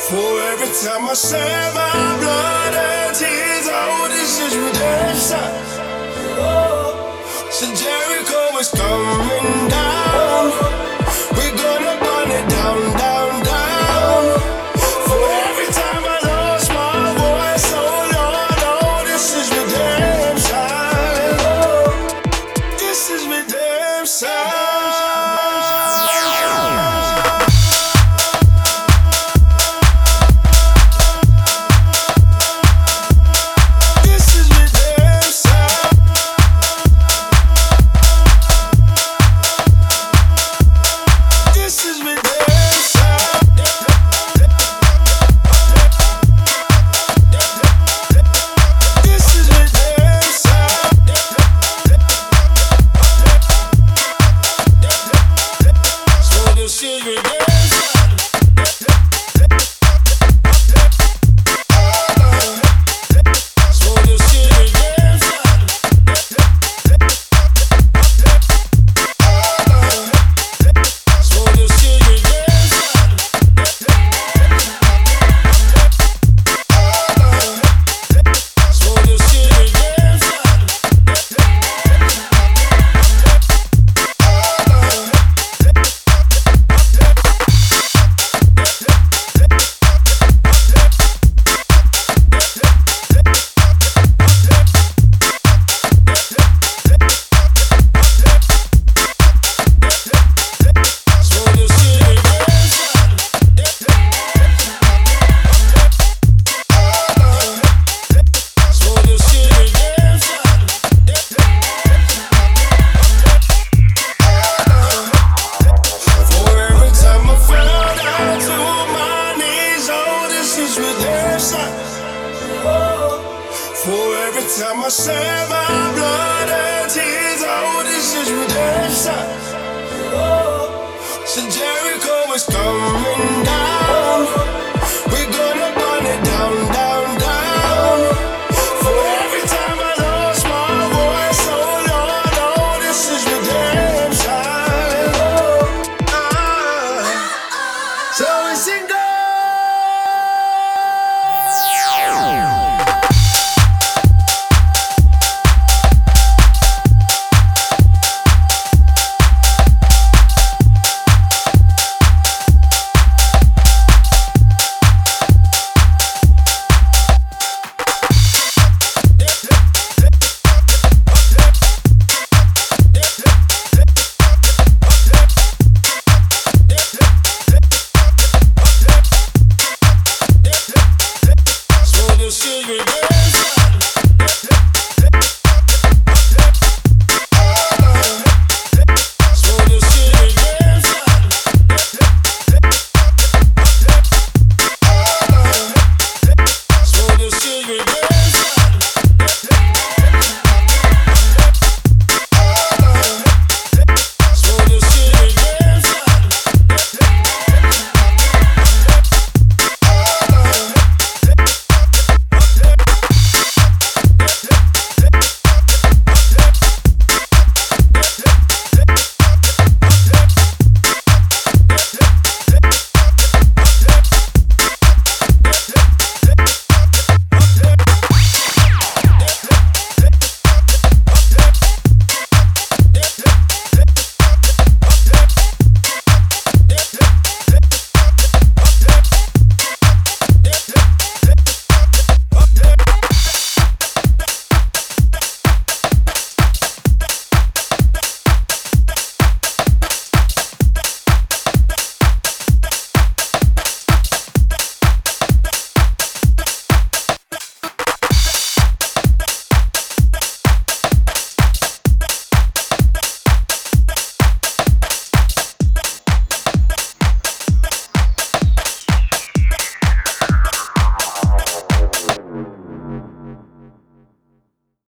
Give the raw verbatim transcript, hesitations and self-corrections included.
For every time I shed my blood and tears, oh, this is redemption. So Jericho is coming down. We're gonna burn it down, down, down. For every time I lost my voice, oh Lord, oh, this is redemption. This is redemption. For every time I shed my blood and tears, oh, this is redemption. So Jericho is coming.